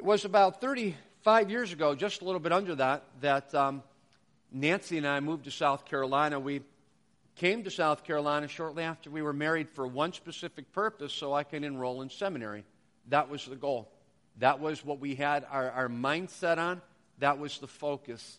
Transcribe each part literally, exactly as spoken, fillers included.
was about thirty-five years ago, just a little bit under that, that um, Nancy and I moved to South Carolina. We came to South Carolina shortly after we were married for one specific purpose, so I can enroll in seminary. That was the goal. That was what we had our, our mindset on. That was the focus.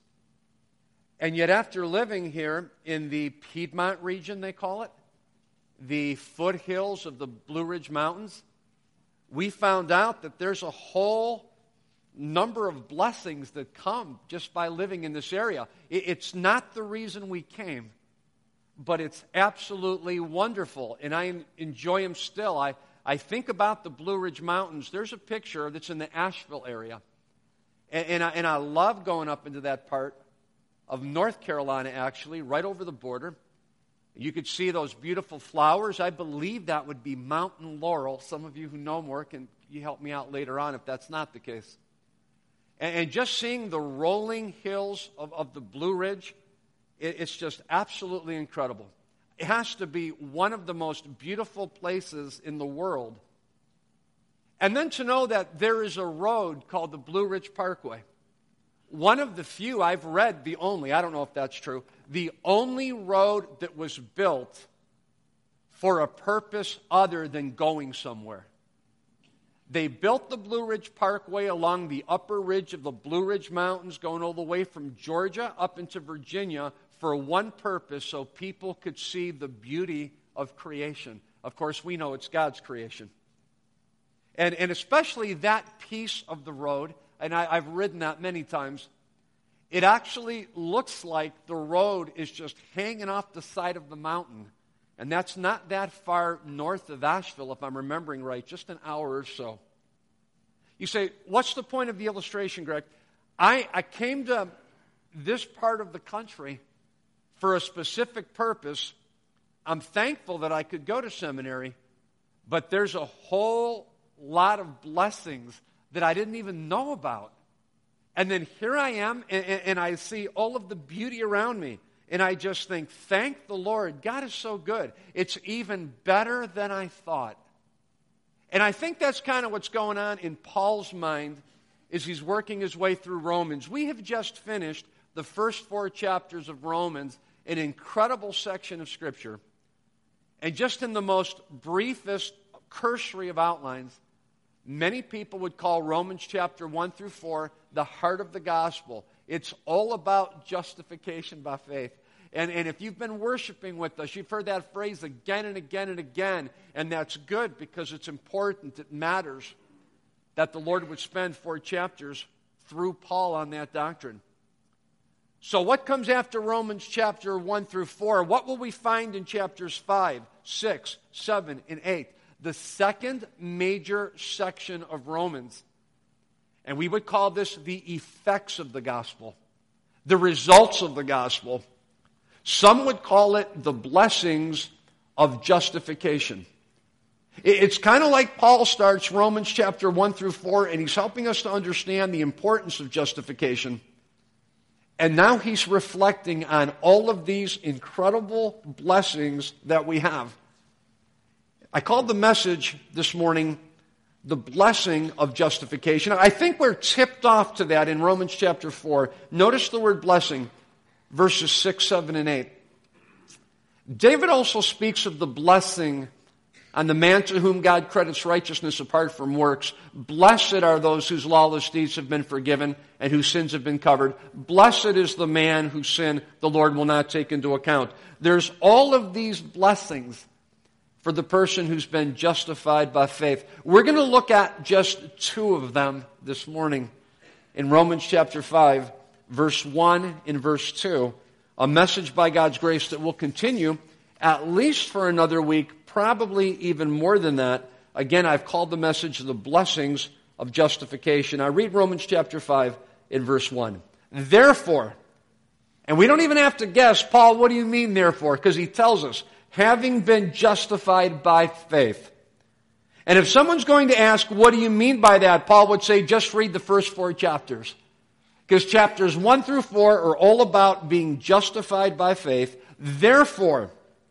And yet after living here in the Piedmont region, they call it, the foothills of the Blue Ridge Mountains, we found out that there's a whole number of blessings that come just by living in this area. It's not the reason we came, but it's absolutely wonderful, and I enjoy them still. I, I think about the Blue Ridge Mountains. There's a picture that's in the Asheville area, and, and, I, and I love going up into that part of North Carolina, actually, right over the border. You could see those beautiful flowers. I believe that would be mountain laurel. Some of you who know more, can you help me out later on if that's not the case? And, and just seeing the rolling hills of, of the Blue Ridge, it, it's just absolutely incredible. It has to be one of the most beautiful places in the world. And then to know that there is a road called the Blue Ridge Parkway. One of the few, I've read the only, I don't know if that's true, the only road that was built for a purpose other than going somewhere. They built the Blue Ridge Parkway along the upper ridge of the Blue Ridge Mountains, going all the way from Georgia up into Virginia for one purpose, so people could see the beauty of creation. Of course, we know it's God's creation. And, and especially that piece of the road, and I, I've ridden that many times, it actually looks like the road is just hanging off the side of the mountain. And that's not that far north of Asheville, if I'm remembering right, just an hour or so. You say, what's the point of the illustration, Greg? I, I came to this part of the country for a specific purpose. I'm thankful that I could go to seminary, but there's a whole lot of blessings that I didn't even know about. And then here I am, and, and I see all of the beauty around me. And I just think, thank the Lord. God is so good. It's even better than I thought. And I think that's kind of what's going on in Paul's mind as he's working his way through Romans. We have just finished the first four chapters of Romans, an incredible section of Scripture. And just in the most briefest cursory of outlines, many people would call Romans chapter one through four the heart of the gospel. It's all about justification by faith. And, and if you've been worshiping with us, you've heard that phrase again and again and again. And that's good because it's important. It matters that the Lord would spend four chapters through Paul on that doctrine. So what comes after Romans chapter one through four? What will we find in chapters five, six, seven, and eight? The second major section of Romans. And we would call this the effects of the gospel, the results of the gospel. Some would call it the blessings of justification. It's kind of like Paul starts Romans chapter one through four, and he's helping us to understand the importance of justification. And now he's reflecting on all of these incredible blessings that we have. I called the message this morning, the blessing of justification. I think we're tipped off to that in Romans chapter four. Notice the word blessing, verses six, seven, and eight. David also speaks of the blessing on the man to whom God credits righteousness apart from works. Blessed are those whose lawless deeds have been forgiven and whose sins have been covered. Blessed is the man whose sin the Lord will not take into account. There's all of these blessings for the person who's been justified by faith. We're going to look at just two of them this morning in Romans chapter five, verse one and verse two. A message by God's grace that will continue at least for another week, probably even more than that. Again, I've called the message the blessings of justification. I read Romans chapter five in verse one. Therefore, and we don't even have to guess, Paul, what do you mean therefore? Because he tells us, having been justified by faith. And if someone's going to ask, what do you mean by that? Paul would say, just read the first four chapters. Because chapters one through four are all about being justified by faith. Therefore,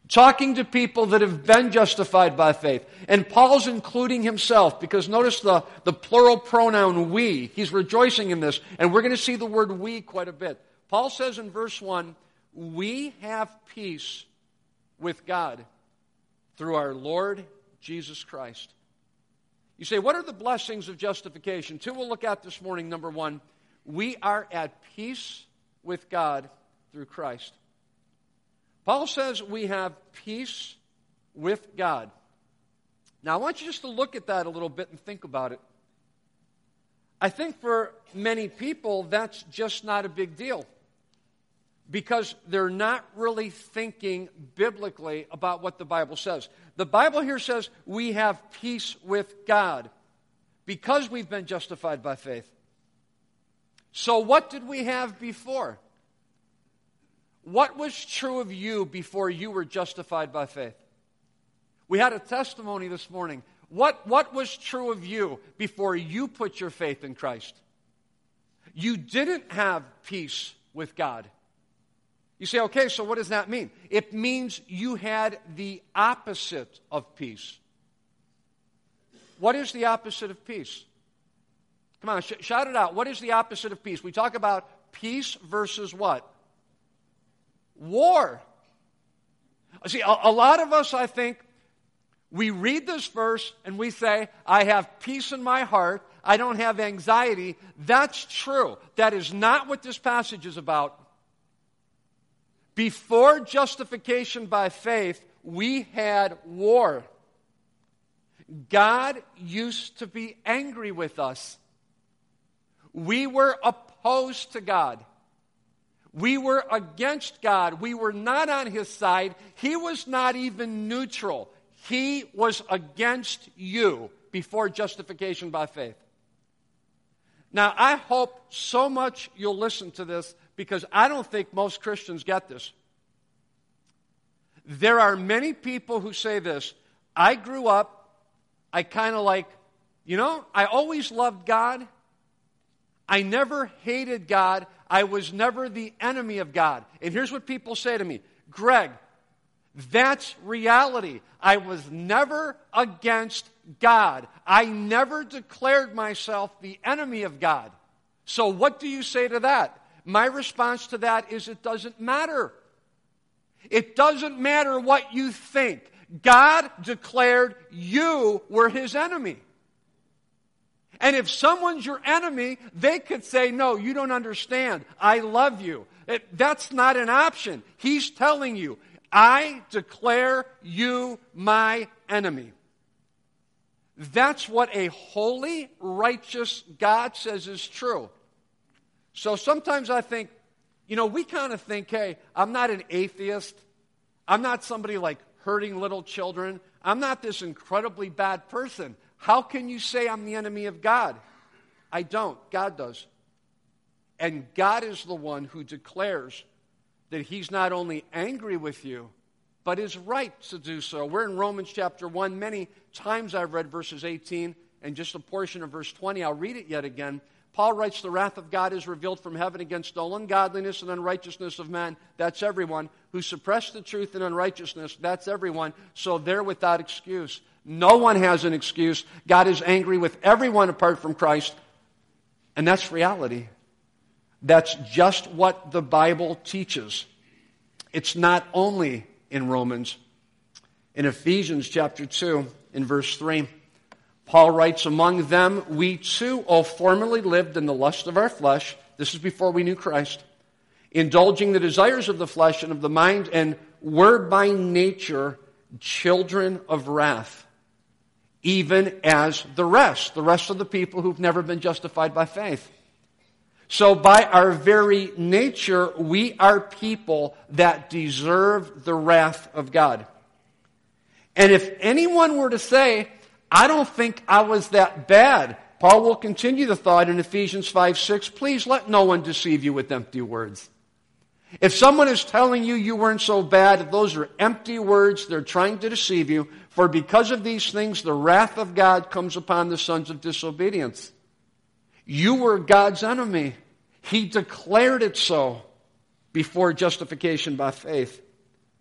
talking to people that have been justified by faith. And Paul's including himself, because notice the, the plural pronoun we. He's rejoicing in this, and we're going to see the word we quite a bit. Paul says in verse one, we have peace with God through our Lord Jesus Christ. You say, what are the blessings of justification? Two we'll look at this morning. Number one, we are at peace with God through Christ. Paul says we have peace with God. Now, I want you just to look at that a little bit and think about it. I think for many people, that's just not a big deal, because they're not really thinking biblically about what the Bible says. The Bible here says we have peace with God because we've been justified by faith. So what did we have before? What was true of you before you were justified by faith? We had a testimony this morning. What, what was true of you before you put your faith in Christ? You didn't have peace with God. You say, okay, so what does that mean? It means you had the opposite of peace. What is the opposite of peace? Come on, sh- shout it out. What is the opposite of peace? We talk about peace versus what? War. See, a, a lot of us, I think, we read this verse and we say, I have peace in my heart. I don't have anxiety. That's true. That is not what this passage is about. Before justification by faith, we had war. God used to be angry with us. We were opposed to God. We were against God. We were not on His side. He was not even neutral. He was against you before justification by faith. Now, I hope so much you'll listen to this, because I don't think most Christians get this. There are many people who say this: I grew up, I kind of like, you know, I always loved God. I never hated God. I was never the enemy of God. And here's what people say to me: Greg, that's reality. I was never against God. I never declared myself the enemy of God. So what do you say to that? My response to that is, it doesn't matter. It doesn't matter what you think. God declared you were His enemy. And if someone's your enemy, they could say, no, you don't understand. I love you. It, that's not an option. He's telling you, I declare you my enemy. That's what a holy, righteous God says is true. So sometimes I think, you know, we kind of think, hey, I'm not an atheist. I'm not somebody like hurting little children. I'm not this incredibly bad person. How can you say I'm the enemy of God? I don't. God does. And God is the one who declares that He's not only angry with you, but is right to do so. We're in Romans chapter one. Many times I've read verses eighteen and just a portion of verse twenty. I'll read it yet again. Paul writes, the wrath of God is revealed from heaven against all ungodliness and unrighteousness of men. That's everyone. Who suppress the truth in unrighteousness. That's everyone. So they're without excuse. No one has an excuse. God is angry with everyone apart from Christ. And that's reality. That's just what the Bible teaches. It's not only in Romans. In Ephesians chapter two, in verse three, Paul writes, among them we too all formerly lived in the lust of our flesh. This is before we knew Christ. Indulging the desires of the flesh and of the mind, and were by nature children of wrath, even as the rest, the rest of the people who've never been justified by faith. So by our very nature, we are people that deserve the wrath of God. And if anyone were to say, I don't think I was that bad, Paul will continue the thought in Ephesians five six, please let no one deceive you with empty words. If someone is telling you you weren't so bad, those are empty words. They're trying to deceive you. For because of these things, the wrath of God comes upon the sons of disobedience. You were God's enemy. He declared it so before justification by faith.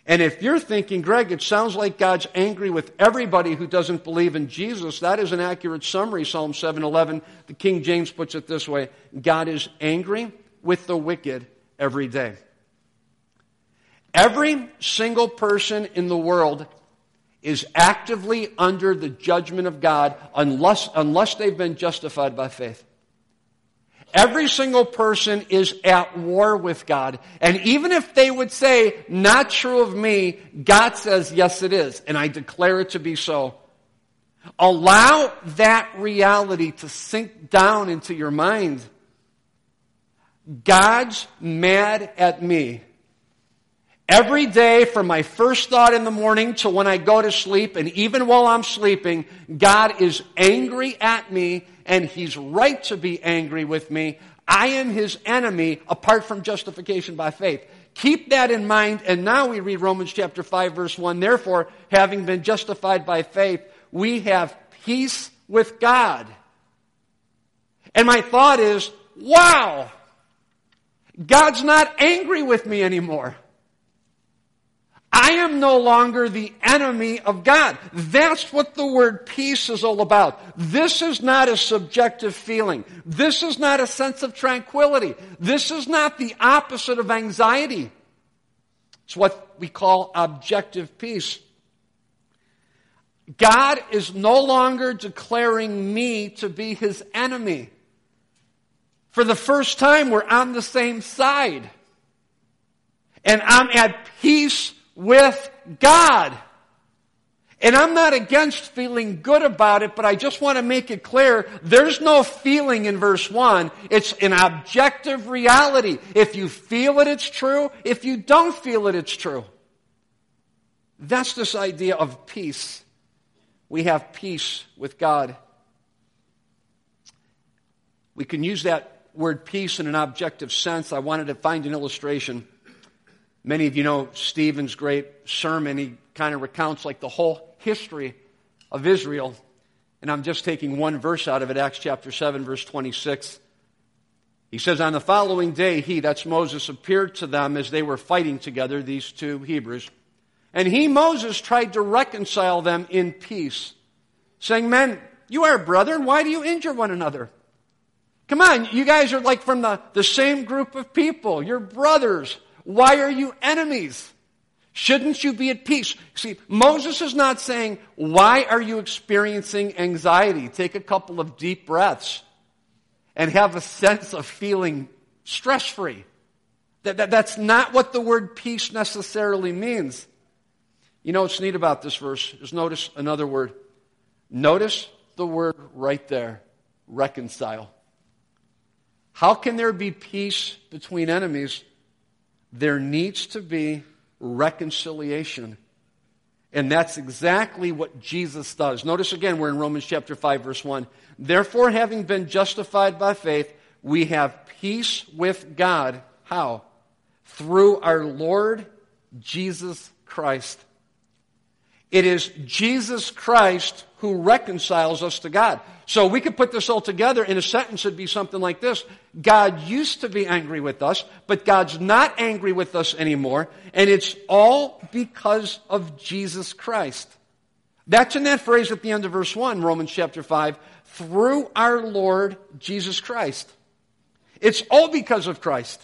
And if you're thinking, Greg, it sounds like God's angry with everybody who doesn't believe in Jesus, that is an accurate summary. Psalm seven eleven, the King James puts it this way: God is angry with the wicked every day. Every single person in the world is actively under the judgment of God unless, unless they've been justified by faith. Every single person is at war with God. And even if they would say, not true of me, God says, yes, it is. And I declare it to be so. Allow that reality to sink down into your mind. God's mad at me. Every day, from my first thought in the morning to when I go to sleep, and even while I'm sleeping, God is angry at me, and He's right to be angry with me. I am His enemy apart from justification by faith. Keep that in mind, and now we read Romans chapter five, verse one. Therefore, having been justified by faith, we have peace with God. And my thought is, wow, God's not angry with me anymore. I am no longer the enemy of God. That's what the word peace is all about. This is not a subjective feeling. This is not a sense of tranquility. This is not the opposite of anxiety. It's what we call objective peace. God is no longer declaring me to be His enemy. For the first time, we're on the same side. And I'm at peace with God. And I'm not against feeling good about it, but I just want to make it clear, there's no feeling in verse one. It's an objective reality. If you feel it, it's true. If you don't feel it, it's true. That's this idea of peace. We have peace with God. We can use that word peace in an objective sense. I wanted to find an illustration. Many of you know Stephen's great sermon. He kind of recounts like the whole history of Israel. And I'm just taking one verse out of it, Acts chapter seven, verse twenty-six. He says, on the following day, he, that's Moses, appeared to them as they were fighting together, these two Hebrews. And he, Moses, tried to reconcile them in peace, saying, men, you are brethren, why do you injure one another? Come on, you guys are like from the, the same group of people. You're brothers. Why are you enemies? Shouldn't you be at peace? See, Moses is not saying, why are you experiencing anxiety? Take a couple of deep breaths and have a sense of feeling stress-free. That, that, that's not what the word peace necessarily means. You know what's neat about this verse is notice another word. Notice the word right there, reconcile. How can there be peace between enemies? There needs to be reconciliation. And that's exactly what Jesus does. Notice again, we're in Romans chapter five, verse one. Therefore, having been justified by faith, we have peace with God. How? Through our Lord Jesus Christ. It is Jesus Christ who reconciles us to God. So we could put this all together in a sentence. It'd be something like this. God used to be angry with us, but God's not angry with us anymore. And it's all because of Jesus Christ. That's in that phrase at the end of verse one, Romans chapter five. Through our Lord Jesus Christ. It's all because of Christ.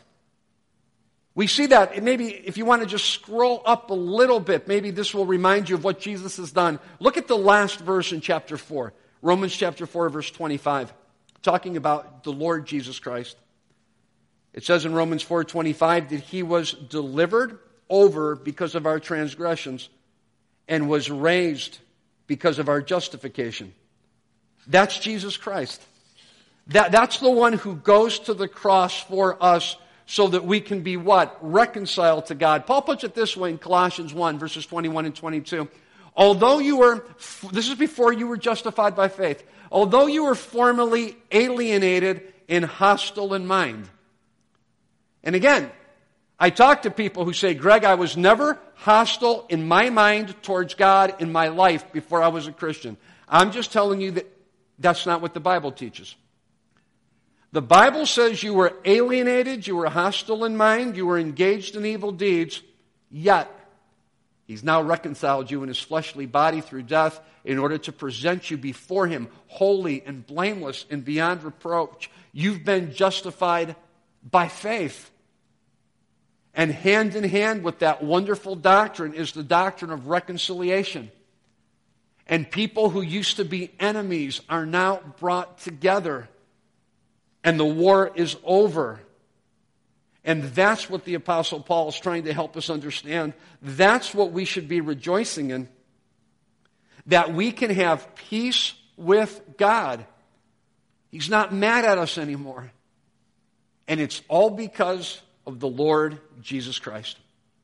We see that, and maybe if you want to just scroll up a little bit, maybe this will remind you of what Jesus has done. Look at the last verse in chapter four, Romans chapter four, verse twenty-five, talking about the Lord Jesus Christ. It says in Romans four twenty-five that He was delivered over because of our transgressions and was raised because of our justification. That's Jesus Christ. That, that's the one who goes to the cross for us so that we can be what? Reconciled to God. Paul puts it this way in Colossians one, verses twenty-one and twenty-two. Although you were, this is before you were justified by faith, although you were formerly alienated and hostile in mind. And again, I talk to people who say, Greg, I was never hostile in my mind towards God in my life before I was a Christian. I'm just telling you that that's not what the Bible teaches. The Bible says you were alienated, you were hostile in mind, you were engaged in evil deeds, yet He's now reconciled you in his fleshly body through death in order to present you before him holy and blameless and beyond reproach. You've been justified by faith. And hand in hand with that wonderful doctrine is the doctrine of reconciliation. And people who used to be enemies are now brought together. And the war is over. And that's what the Apostle Paul is trying to help us understand. That's what we should be rejoicing in. That we can have peace with God. He's not mad at us anymore. And it's all because of the Lord Jesus Christ.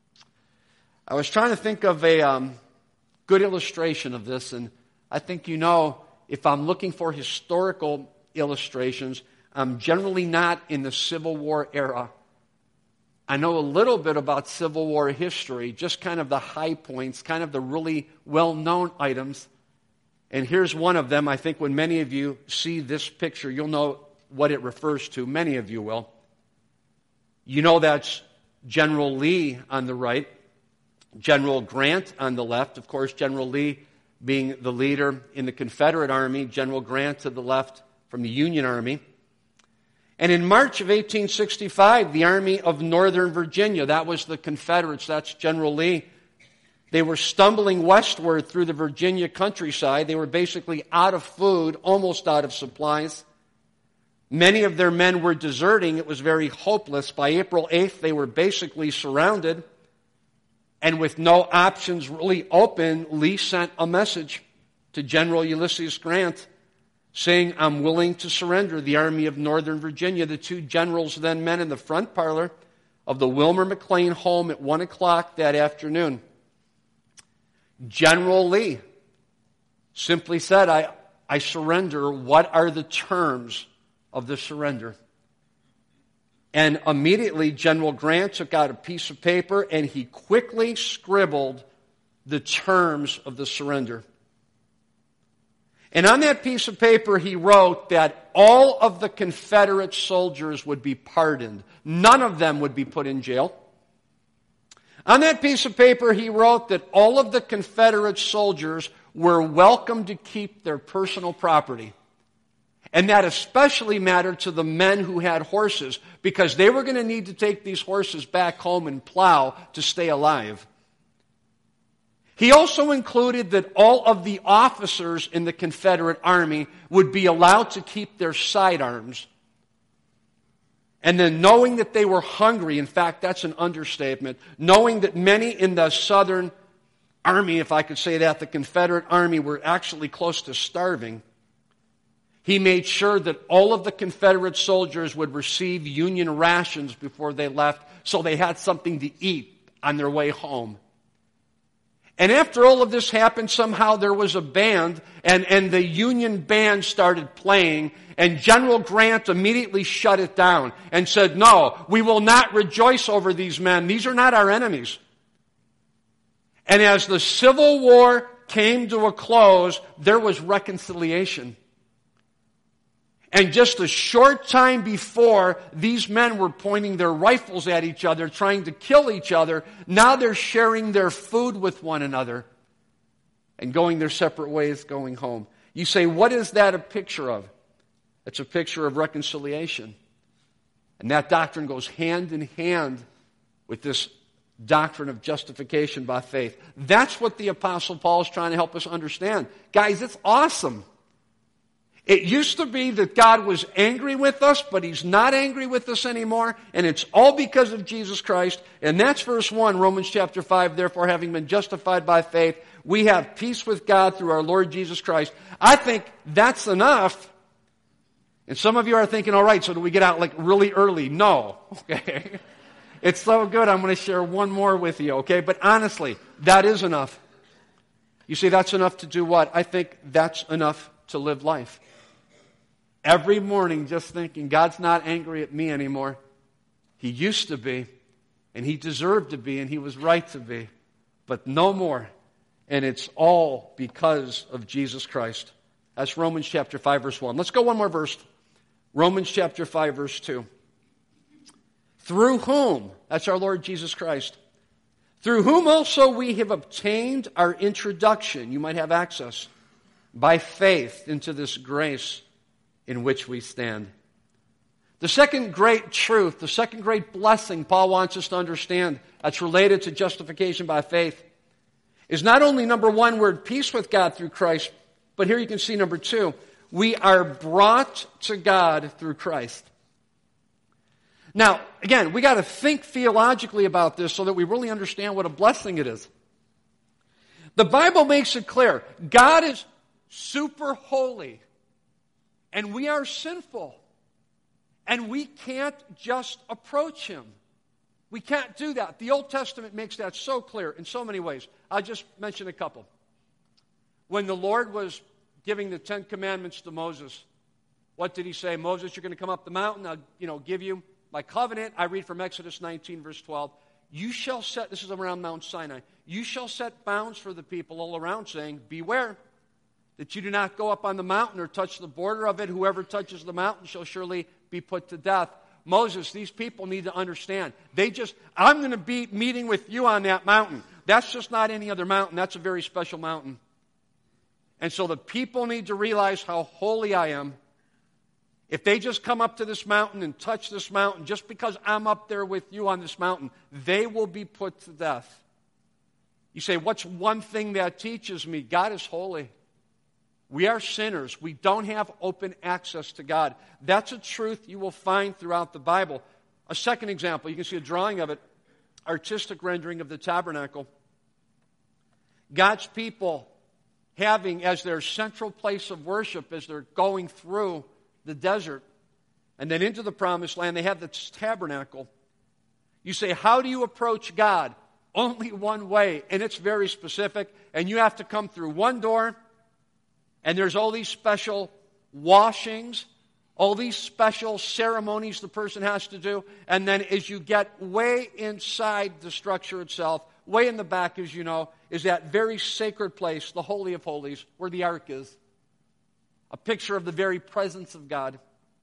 I was trying to think of a um, good illustration of this, and I think you know, if I'm looking for historical illustrations, I'm generally not in the Civil War era. I know a little bit about Civil War history, just kind of the high points, kind of the really well-known items. And here's one of them. I think when many of you see this picture, you'll know what it refers to. Many of you will. You know that's General Lee on the right, General Grant on the left. Of course, General Lee being the leader in the Confederate Army, General Grant to the left from the Union Army. And in March of eighteen sixty-five, the Army of Northern Virginia, that was the Confederates, that's General Lee, they were stumbling westward through the Virginia countryside. They were basically out of food, almost out of supplies. Many of their men were deserting. It was very hopeless. By April eighth, they were basically surrounded. And with no options really open, Lee sent a message to General Ulysses Grant saying, I'm willing to surrender the Army of Northern Virginia. The two generals then met in the front parlor of the Wilmer McLean home at one o'clock that afternoon. General Lee simply said, I, I surrender. What are the terms of the surrender? And immediately General Grant took out a piece of paper and he quickly scribbled the terms of the surrender. And on that piece of paper he wrote that all of the Confederate soldiers would be pardoned. None of them would be put in jail. On that piece of paper he wrote that all of the Confederate soldiers were welcome to keep their personal property. And that especially mattered to the men who had horses, because they were going to need to take these horses back home and plow to stay alive. He also included that all of the officers in the Confederate Army would be allowed to keep their sidearms. And then knowing that they were hungry, in fact, that's an understatement, knowing that many in the Southern Army, if I could say that, the Confederate Army were actually close to starving, he made sure that all of the Confederate soldiers would receive Union rations before they left, so they had something to eat on their way home. And after all of this happened, somehow there was a band, and, and the Union band started playing, and General Grant immediately shut it down and said, no, we will not rejoice over these men. These are not our enemies. And as the Civil War came to a close, there was reconciliation. And just a short time before, these men were pointing their rifles at each other, trying to kill each other. Now they're sharing their food with one another and going their separate ways, going home. You say, what is that a picture of? It's a picture of reconciliation. And that doctrine goes hand in hand with this doctrine of justification by faith. That's what the Apostle Paul is trying to help us understand. Guys, it's awesome. It used to be that God was angry with us, but He's not angry with us anymore, and it's all because of Jesus Christ. And that's verse one, Romans chapter five, therefore having been justified by faith, we have peace with God through our Lord Jesus Christ. I think that's enough. And some of you are thinking, all right, so do we get out like really early? No. Okay. It's so good, I'm going to share one more with you, okay? But honestly, that is enough. You see, that's enough to do what? I think that's enough to live life. Every morning just thinking, God's not angry at me anymore. He used to be, and He deserved to be, and He was right to be. But no more. And it's all because of Jesus Christ. That's Romans chapter five, verse one. Let's go one more verse. Romans chapter five, verse two. Through whom, that's our Lord Jesus Christ, through whom also we have obtained our introduction, you might have access, by faith into this grace in which we stand. The second great truth, the second great blessing Paul wants us to understand that's related to justification by faith is not only, number one, we're at peace with God through Christ, but here you can see, number two, we are brought to God through Christ. Now, again, we got to think theologically about this so that we really understand what a blessing it is. The Bible makes it clear, God is super holy, and we are sinful, and we can't just approach Him. We can't do that. The Old Testament makes that so clear in so many ways. I'll just mention a couple. When the Lord was giving the Ten Commandments to Moses, what did He say? Moses, you're going to come up the mountain. I'll, you know, give you my covenant. I read from Exodus nineteen, verse twelve. You shall set, this is around Mount Sinai, you shall set bounds for the people all around, saying, beware that you do not go up on the mountain or touch the border of it. Whoever touches the mountain shall surely be put to death. Moses, these people need to understand. They just, I'm going to be meeting with you on that mountain. That's just not any other mountain. That's a very special mountain. And so the people need to realize how holy I am. If they just come up to this mountain and touch this mountain, just because I'm up there with you on this mountain, they will be put to death. You say, what's one thing that teaches me? God is holy. We are sinners. We don't have open access to God. That's a truth you will find throughout the Bible. A second example, you can see a drawing of it, artistic rendering of the tabernacle. God's people having as their central place of worship as they're going through the desert and then into the promised land, they have this tabernacle. You say, how do you approach God? Only one way, and it's very specific, and you have to come through one door. And there's all these special washings, all these special ceremonies the person has to do. And then as you get way inside the structure itself, way in the back, as you know, is that very sacred place, the Holy of Holies, where the ark is. A picture of the very presence of God.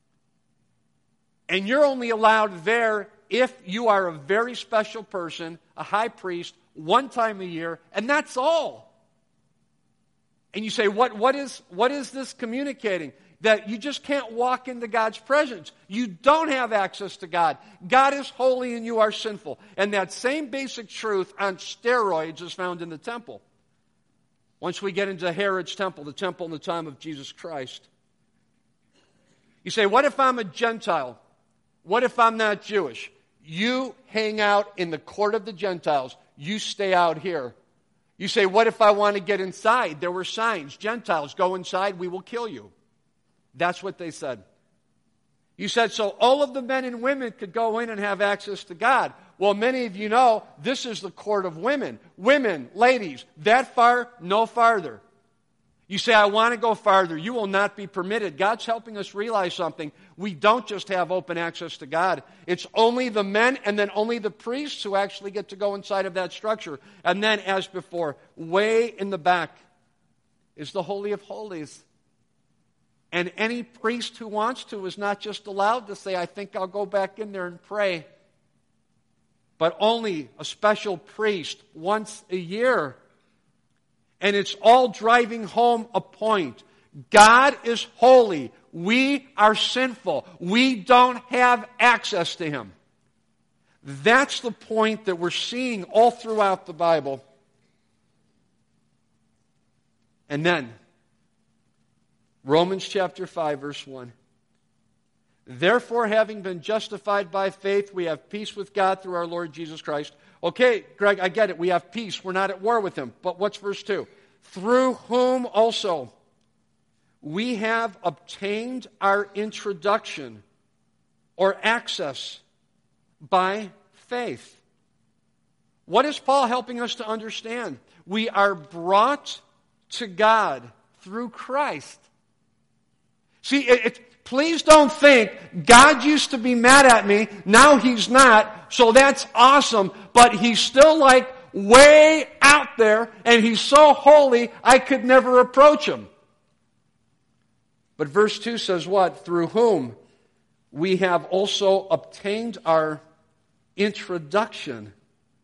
And you're only allowed there if you are a very special person, a high priest, one time a year, and that's all. And you say, what, what, is, what is this communicating? That you just can't walk into God's presence. You don't have access to God. God is holy and you are sinful. And that same basic truth on steroids is found in the temple. Once we get into Herod's temple, the temple in the time of Jesus Christ. You say, what if I'm a Gentile? What if I'm not Jewish? You hang out in the court of the Gentiles. You stay out here. You say, what if I want to get inside? There were signs. Gentiles, go inside, we will kill you. That's what they said. You said, so all of the men and women could go in and have access to God. Well, many of you know, this is the court of women. Women, ladies, that far, no farther. You say, I want to go farther. You will not be permitted. God's helping us realize something. We don't just have open access to God. It's only the men and then only the priests who actually get to go inside of that structure. And then, as before, way in the back is the Holy of Holies. And any priest who wants to is not just allowed to say, I think I'll go back in there and pray. But only a special priest once a year. And it's all driving home a point. God is holy. We are sinful. We don't have access to Him. That's the point that we're seeing all throughout the Bible. And then, Romans chapter five, verse one. Therefore, having been justified by faith, we have peace with God through our Lord Jesus Christ. Okay, Greg, I get it. We have peace. We're not at war with Him. But what's verse two? Through whom also we have obtained our introduction or access by faith. What is Paul helping us to understand? We are brought to God through Christ. See, it, it, please don't think God used to be mad at me, now He's not, so that's awesome, but He's still like way out there, and He's so holy, I could never approach Him. But verse two says what? Through whom we have also obtained our introduction.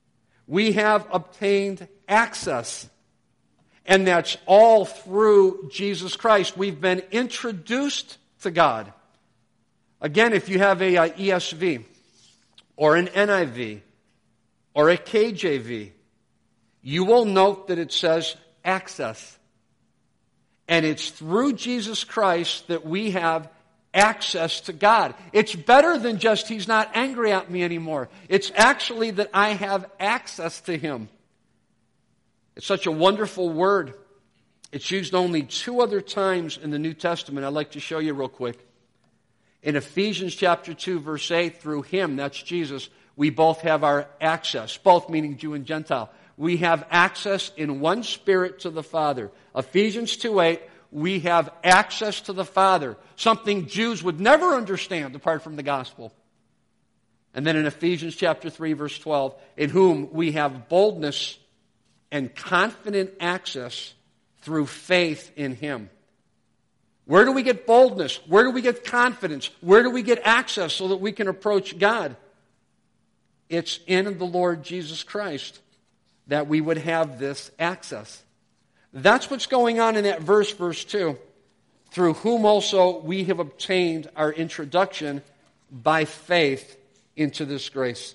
We have obtained access. And that's all through Jesus Christ. We've been introduced to God. Again, if you have a, a E S V or an N I V or a K J V, you will note that it says access. And it's through Jesus Christ that we have access to God. It's better than just He's not angry at me anymore. It's actually that I have access to Him. It's such a wonderful word. It's used only two other times in the New Testament. I'd like to show you real quick. In Ephesians chapter two, verse eight, through Him, that's Jesus, we both have our access, both meaning Jew and Gentile. We have access in one Spirit to the Father. Ephesians two eight, we have access to the Father, something Jews would never understand apart from the gospel. And then in Ephesians chapter three, verse twelve, in whom we have boldness and confident access through faith in Him. Where do we get boldness? Where do we get confidence? Where do we get access so that we can approach God? It's in the Lord Jesus Christ that we would have this access. That's what's going on in that verse, verse two. Through whom also we have obtained our introduction by faith into this grace.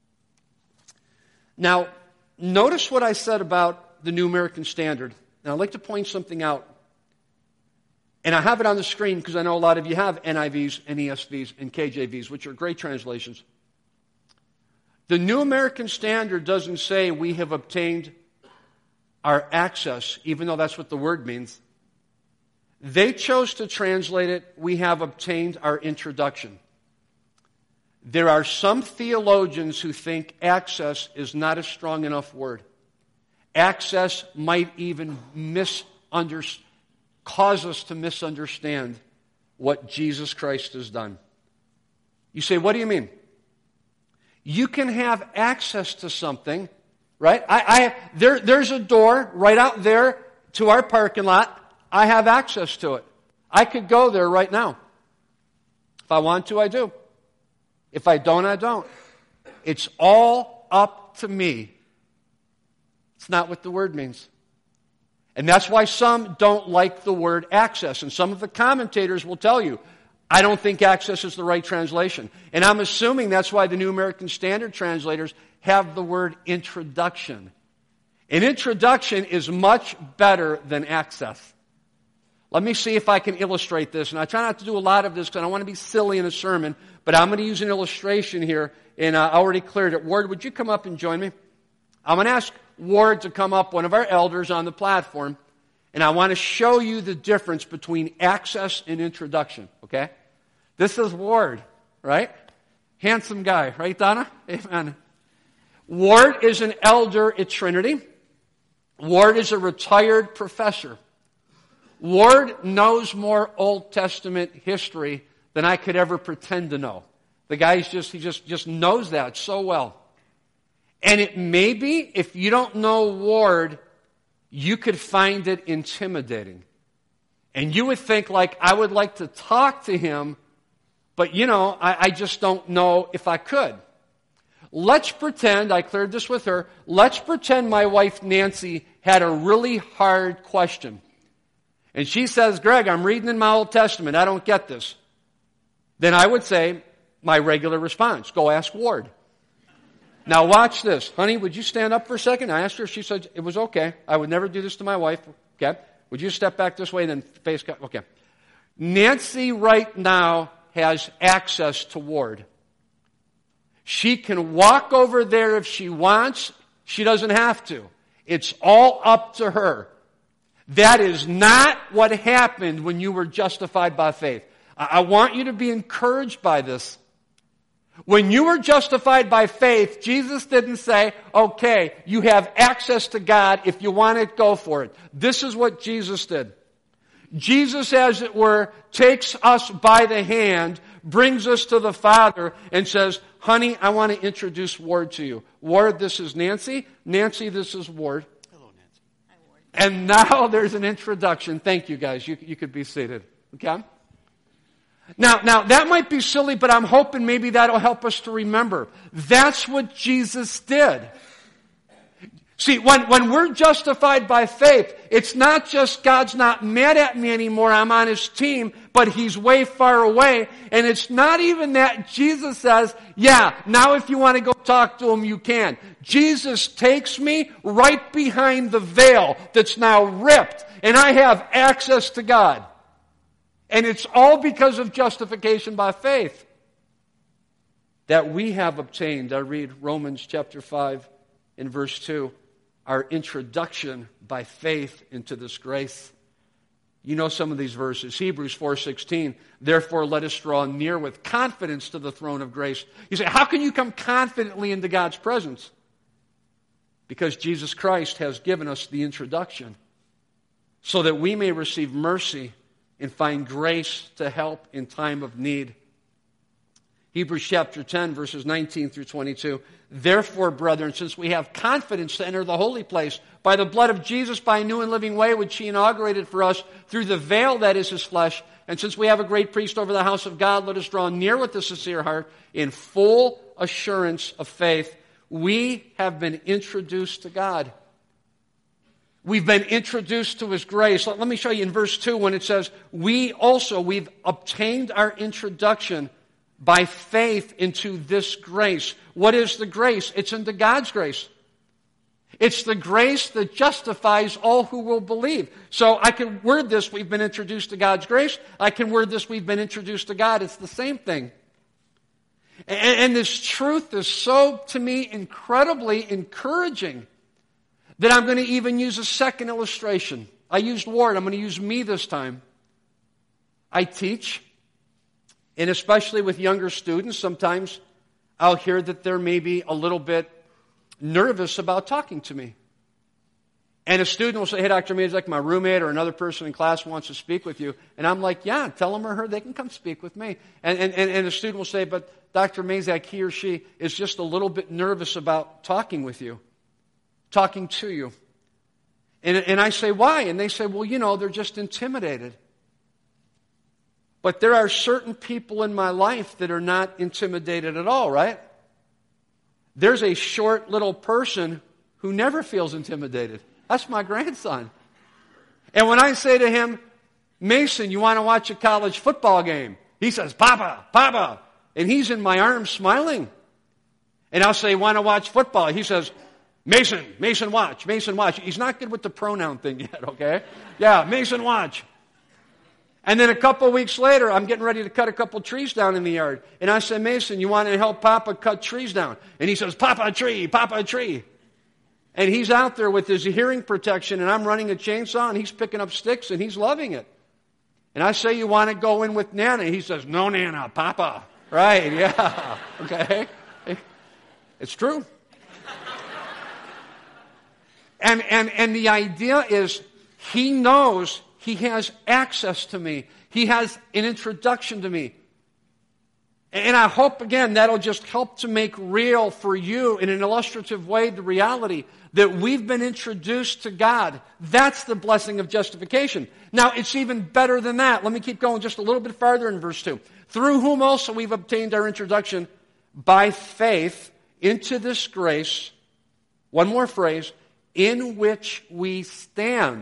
Now, notice what I said about the New American Standard. Now, I'd like to point something out. And I have it on the screen because I know a lot of you have N I Vs and E S Vs and K J Vs, which are great translations. The New American Standard doesn't say we have obtained our access, even though that's what the word means. They chose to translate it, we have obtained our introduction. There are some theologians who think access is not a strong enough word. Access might even misunderstand. Cause us to misunderstand what Jesus Christ has done. You say, what do you mean? You can have access to something, right? I, I there, there's a door right out there to our parking lot. I have access to it. I could go there right now. If I want to, I do. If I don't, I don't. It's all up to me. It's not what the word means. And that's why some don't like the word access. And some of the commentators will tell you, I don't think access is the right translation. And I'm assuming that's why the New American Standard translators have the word introduction. An introduction is much better than access. Let me see if I can illustrate this. And I try not to do a lot of this because I don't want to be silly in a sermon, but I'm going to use an illustration here. And I already cleared it. Ward, would you come up and join me? I'm going to ask Ward to come up, one of our elders on the platform, and I want to show you the difference between access and introduction, okay? This is Ward, right? Handsome guy, right, Donna? Amen. Ward is an elder at Trinity. Ward is a retired professor. Ward knows more Old Testament history than I could ever pretend to know. The guy's just, he just, just knows that so well. And it may be, if you don't know Ward, you could find it intimidating. And you would think, like, I would like to talk to him, but, you know, I, I just don't know if I could. Let's pretend, I cleared this with her, let's pretend my wife Nancy had a really hard question. And she says, Greg, I'm reading in my Old Testament, I don't get this. Then I would say, my regular response, go ask Ward. Now watch this. Honey, would you stand up for a second? I asked her. She said it was okay. I would never do this to my wife. Okay. Would you step back this way and then face... Okay. Nancy right now has access to Ward. She can walk over there if she wants. She doesn't have to. It's all up to her. That is not what happened when you were justified by faith. I want you to be encouraged by this. When you were justified by faith, Jesus didn't say, okay, you have access to God. If you want it, go for it. This is what Jesus did. Jesus, as it were, takes us by the hand, brings us to the Father, and says, honey, I want to introduce Ward to you. Ward, this is Nancy. Nancy, this is Ward. Hello, Nancy. Hi, Ward. And now there's an introduction. Thank you, guys. You, you could be seated. Okay? Now, now that might be silly, but I'm hoping maybe that'll help us to remember. That's what Jesus did. See, when, when we're justified by faith, it's not just God's not mad at me anymore, I'm on His team, but He's way far away. And it's not even that Jesus says, yeah, now if you want to go talk to Him, you can. Jesus takes me right behind the veil that's now ripped, and I have access to God. And it's all because of justification by faith that we have obtained. I read Romans chapter five in verse two. Our introduction by faith into this grace. You know some of these verses. Hebrews four sixteen. Therefore let us draw near with confidence to the throne of grace. You say, how can you come confidently into God's presence? Because Jesus Christ has given us the introduction so that we may receive mercy and find grace to help in time of need. Hebrews chapter ten, verses nineteen through twenty-two. Therefore, brethren, since we have confidence to enter the holy place by the blood of Jesus, by a new and living way which He inaugurated for us through the veil that is His flesh, and since we have a great priest over the house of God, let us draw near with a sincere heart in full assurance of faith. We have been introduced to God. We've been introduced to His grace. Let, let me show you in verse two when it says, we also, we've obtained our introduction by faith into this grace. What is the grace? It's into God's grace. It's the grace that justifies all who will believe. So I can word this, we've been introduced to God's grace. I can word this, we've been introduced to God. It's the same thing. And, and this truth is so, to me, incredibly encouraging that I'm going to even use a second illustration. I used Ward. I'm going to use me this time. I teach. And especially with younger students, sometimes I'll hear that they're maybe a little bit nervous about talking to me. And a student will say, hey, Doctor Mays, like my roommate or another person in class wants to speak with you. And I'm like, yeah, tell him or her they can come speak with me. And, and, and a student will say, but Doctor Mazak, he or she is just a little bit nervous about talking with you, talking to you. And, and I say, why? And they say, well, you know, they're just intimidated. But there are certain people in my life that are not intimidated at all, right? There's a short little person who never feels intimidated. That's my grandson. And when I say to him, Mason, you want to watch a college football game? He says, Papa, Papa. And he's in my arms smiling. And I'll say, want to watch football? He says, Mason, Mason, watch, Mason, watch. He's not good with the pronoun thing yet, okay? Yeah, Mason, watch. And then a couple weeks later, I'm getting ready to cut a couple trees down in the yard. And I said, Mason, you want to help Papa cut trees down? And he says, Papa, a tree, Papa, a tree. And he's out there with his hearing protection, and I'm running a chainsaw, and he's picking up sticks, and he's loving it. And I say, you want to go in with Nana? He says, no, Nana, Papa. Right, yeah, okay. It's true. And, and, and the idea is he knows he has access to me. He has an introduction to me. And I hope, again, that'll just help to make real for you in an illustrative way the reality that we've been introduced to God. That's the blessing of justification. Now, it's even better than that. Let me keep going just a little bit farther in verse two. Through whom also we've obtained our introduction by faith into this grace, one more phrase, in which we stand.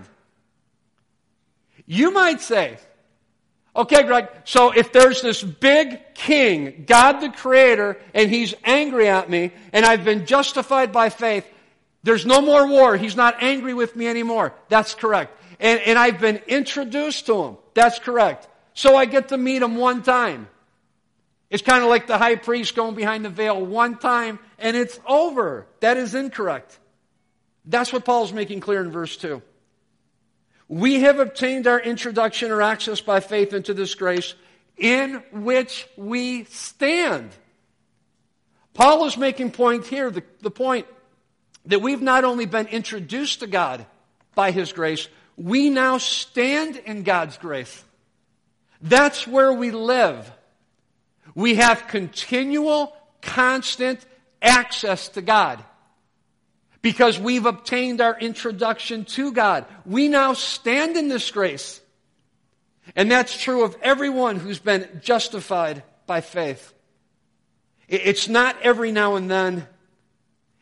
You might say, okay, Greg, so if there's this big king, God the Creator, and he's angry at me, and I've been justified by faith, there's no more war. He's not angry with me anymore. That's correct. And, and I've been introduced to him. That's correct. So I get to meet him one time. It's kind of like the high priest going behind the veil one time, and it's over. That is incorrect. That's what Paul's making clear in verse two. We have obtained our introduction or access by faith into this grace in which we stand. Paul is making point here, the, the point that we've not only been introduced to God by His grace, we now stand in God's grace. That's where we live. We have continual, constant access to God. Because we've obtained our introduction to God. We now stand in this grace. And that's true of everyone who's been justified by faith. It's not every now and then.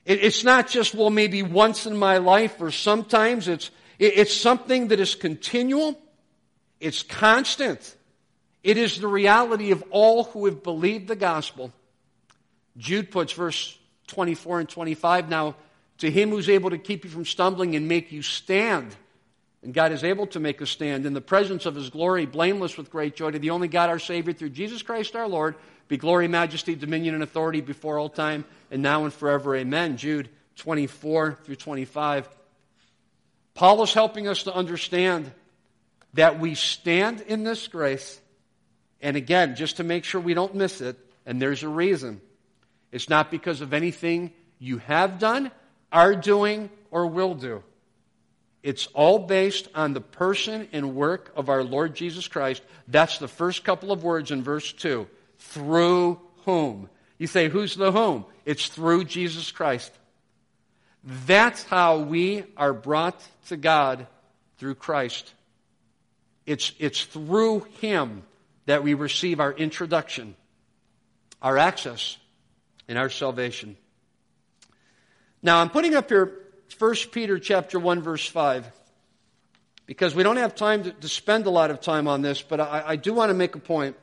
It, it's not just, well, maybe once in my life, or sometimes. It's, it, it's something that is continual. It's constant. It is the reality of all who have believed the gospel. Jude puts verse twenty-four and twenty-five, now to him who's able to keep you from stumbling and make you stand. And God is able to make us stand in the presence of his glory, blameless with great joy, to the only God our Savior, through Jesus Christ our Lord, be glory, majesty, dominion, and authority before all time, and now and forever. Amen. Jude twenty-four through twenty-five. Paul is helping us to understand that we stand in this grace. And again, just to make sure we don't miss it, and there's a reason. It's not because of anything you have done, are doing, or will do. It's all based on the person and work of our Lord Jesus Christ. That's the first couple of words in verse two. Through whom? You say, who's the whom? It's through Jesus Christ. That's how we are brought to God, through Christ. It's, it's through him that we receive our introduction, our access, and our salvation. Now, I'm putting up here First Peter chapter one, verse five, because we don't have time to, to spend a lot of time on this, but I, I do want to make a point.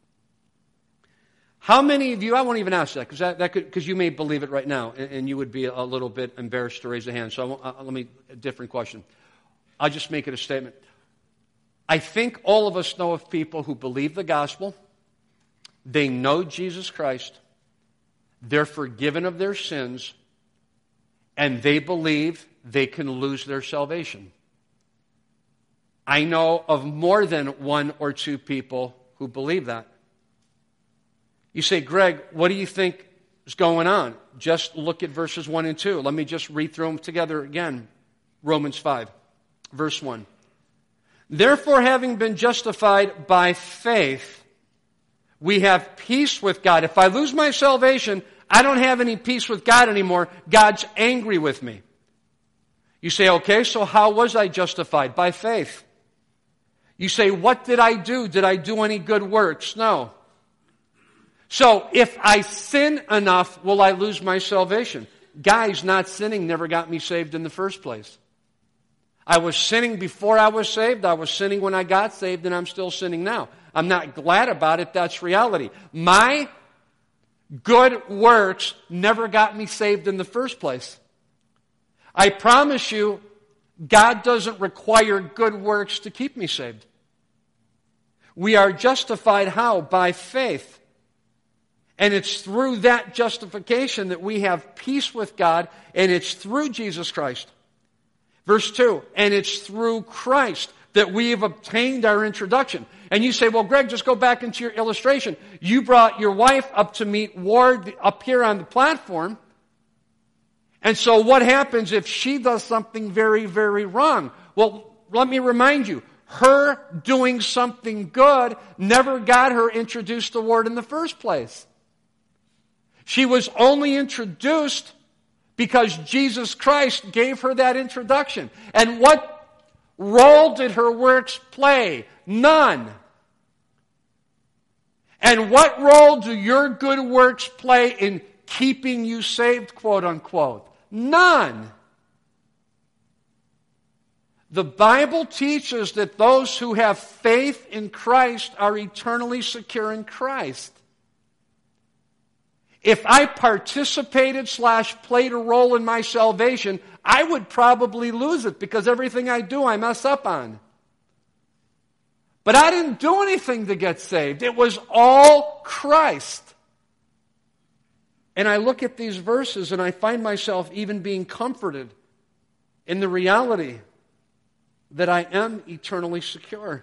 How many of you, I won't even ask that, because that, that could, because you may believe it right now, and, and you would be a little bit embarrassed to raise a hand. So I won't, uh, let me, a different question. I'll just make it a statement. I think all of us know of people who believe the gospel, they know Jesus Christ, they're forgiven of their sins, and they believe they can lose their salvation. I know of more than one or two people who believe that. You say, Greg, what do you think is going on? Just look at verses one and two. Let me just read through them together again. Romans five, verse one. Therefore, having been justified by faith, we have peace with God. If I lose my salvation, I don't have any peace with God anymore. God's angry with me. You say, okay, so how was I justified? By faith. You say, what did I do? Did I do any good works? No. So if I sin enough, will I lose my salvation? Guys, not sinning never got me saved in the first place. I was sinning before I was saved. I was sinning when I got saved, and I'm still sinning now. I'm not glad about it. That's reality. My good works never got me saved in the first place. I promise you, God doesn't require good works to keep me saved. We are justified how? By faith. And it's through that justification that we have peace with God, and it's through Jesus Christ. Verse two, and it's through Christ that we have obtained our introduction. And you say, well, Greg, just go back into your illustration. You brought your wife up to meet Ward up here on the platform. And so what happens if she does something very, very wrong? Well, let me remind you, her doing something good never got her introduced to Ward in the first place. She was only introduced because Jesus Christ gave her that introduction. And what role did her works play? None. And what role do your good works play in keeping you saved, quote unquote? None. The Bible teaches that those who have faith in Christ are eternally secure in Christ. If I participated slash played a role in my salvation, I would probably lose it because everything I do I mess up on. But I didn't do anything to get saved. It was all Christ. And I look at these verses and I find myself even being comforted in the reality that I am eternally secure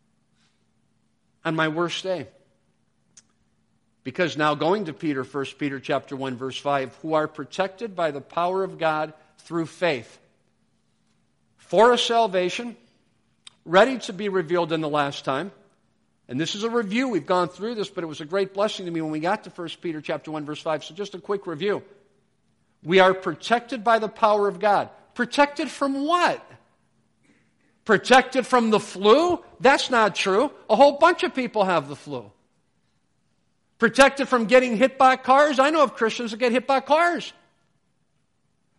on my worst day. Because now going to Peter, First Peter chapter one, verse five, who are protected by the power of God through faith for a salvation ready to be revealed in the last time. And this is a review. We've gone through this, but it was a great blessing to me when we got to First Peter chapter one, verse five. So just a quick review. We are protected by the power of God. Protected from what? Protected from the flu? That's not true. A whole bunch of people have the flu. Protected from getting hit by cars? I know of Christians that get hit by cars.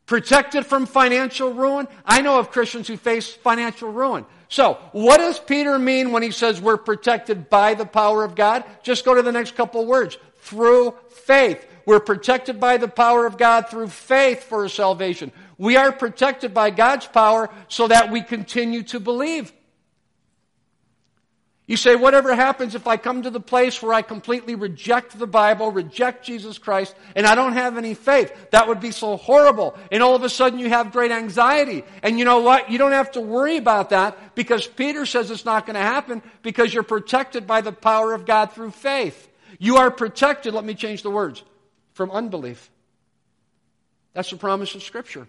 Protected from financial ruin? I know of Christians who face financial ruin. So, what does Peter mean when he says we're protected by the power of God? Just go to the next couple words. Through faith. We're protected by the power of God through faith for salvation. We are protected by God's power so that we continue to believe. You say, whatever happens if I come to the place where I completely reject the Bible, reject Jesus Christ, and I don't have any faith? That would be so horrible. And all of a sudden you have great anxiety. And you know what? You don't have to worry about that because Peter says it's not going to happen because you're protected by the power of God through faith. You are protected, let me change the words, from unbelief. That's the promise of Scripture.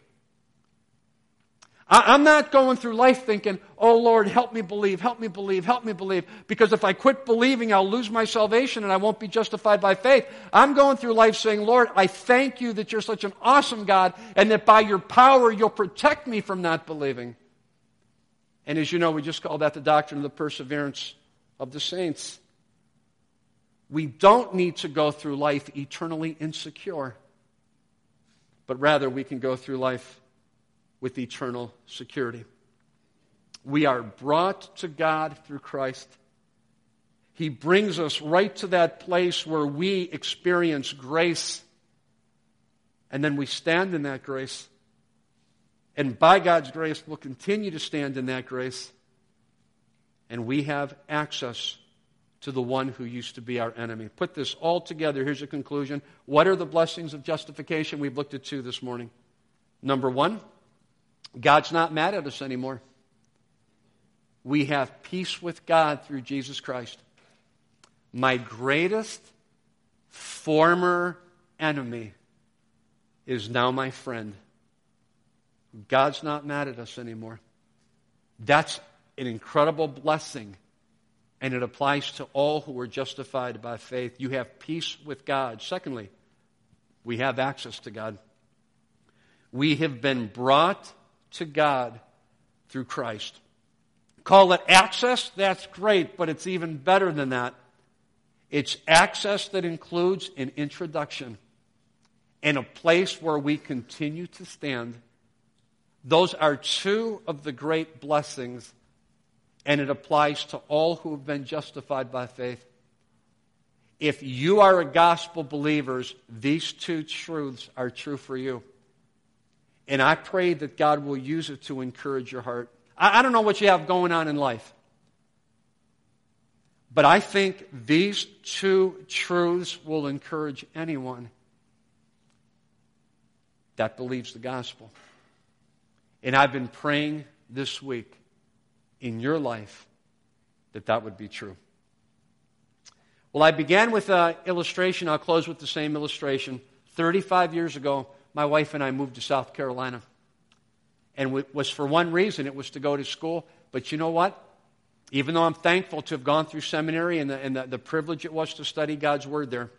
I'm not going through life thinking, oh Lord, help me believe, help me believe, help me believe, because if I quit believing, I'll lose my salvation and I won't be justified by faith. I'm going through life saying, Lord, I thank you that you're such an awesome God and that by your power you'll protect me from not believing. And as you know, we just call that the doctrine of the perseverance of the saints. We don't need to go through life eternally insecure, but rather we can go through life with eternal security. We are brought to God through Christ. He brings us right to that place where we experience grace, and then we stand in that grace. And by God's grace, we'll continue to stand in that grace, and we have access to the one who used to be our enemy. Put this all together. Here's a conclusion. What are the blessings of justification? We've looked at two this morning. Number one, God's not mad at us anymore. We have peace with God through Jesus Christ. My greatest former enemy is now my friend. God's not mad at us anymore. That's an incredible blessing, and it applies to all who are justified by faith. You have peace with God. Secondly, we have access to God. We have been brought to God through Christ. Call it access, that's great, but it's even better than that. It's access that includes an introduction and a place where we continue to stand. Those are two of the great blessings, and it applies to all who have been justified by faith. If you are a gospel believer, these two truths are true for you. And I pray that God will use it to encourage your heart. I, I don't know what you have going on in life, but I think these two truths will encourage anyone that believes the gospel. And I've been praying this week in your life that that would be true. Well, I began with an illustration. I'll close with the same illustration. thirty-five years ago, my wife and I moved to South Carolina. And it was for one reason. It was to go to school. But you know what? Even though I'm thankful to have gone through seminary and the, and the, the privilege it was to study God's Word there,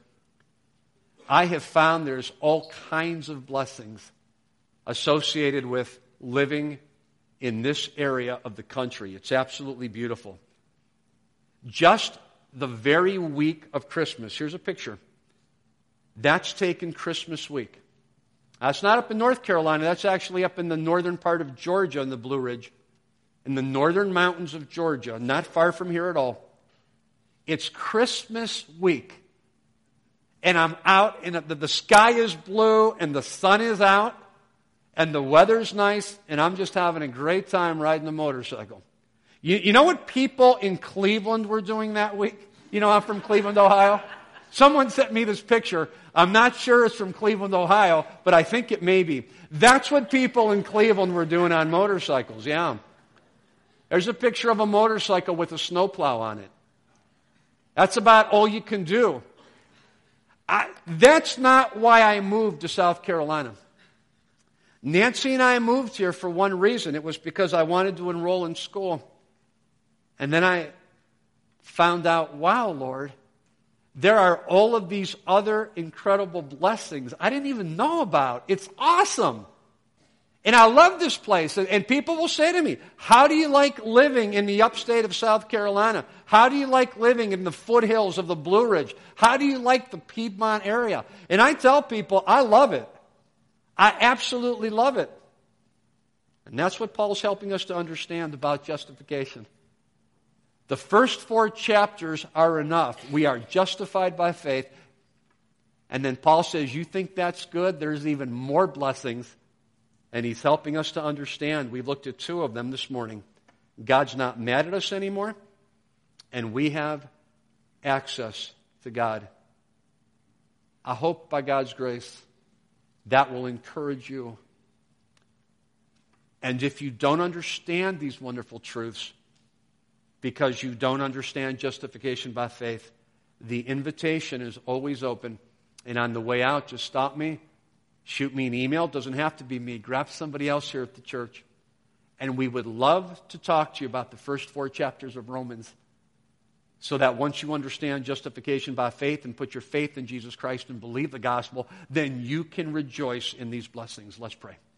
I have found there's all kinds of blessings associated with living in this area of the country. It's absolutely beautiful. Just the very week of Christmas, here's a picture. That's taken Christmas week. That's not up in North Carolina. That's actually up in the northern part of Georgia in the Blue Ridge, in the northern mountains of Georgia, not far from here at all. It's Christmas week. And I'm out, and the, the sky is blue, and the sun is out, and the weather's nice, and I'm just having a great time riding the motorcycle. You, you know what people in Cleveland were doing that week? You know, I'm from Cleveland, Ohio. Someone sent me this picture. I'm not sure it's from Cleveland, Ohio, but I think it may be. That's what people in Cleveland were doing on motorcycles, yeah. There's a picture of a motorcycle with a snowplow on it. That's about all you can do. I, that's not why I moved to South Carolina. Nancy and I moved here for one reason. It was because I wanted to enroll in school. And then I found out, wow, Lord, there are all of these other incredible blessings I didn't even know about. It's awesome. And I love this place. And people will say to me, how do you like living in the upstate of South Carolina? How do you like living in the foothills of the Blue Ridge? How do you like the Piedmont area? And I tell people, I love it. I absolutely love it. And that's what Paul's helping us to understand about justification. The first four chapters are enough. We are justified by faith. And then Paul says, you think that's good? There's even more blessings. And he's helping us to understand. We've looked at two of them this morning. God's not mad at us anymore. And we have access to God. I hope by God's grace that will encourage you. And if you don't understand these wonderful truths, because you don't understand justification by faith, the invitation is always open. And on the way out, just stop me, shoot me an email. It doesn't have to be me. Grab somebody else here at the church. And we would love to talk to you about the first four chapters of Romans, so that once you understand justification by faith and put your faith in Jesus Christ and believe the gospel, then you can rejoice in these blessings. Let's pray.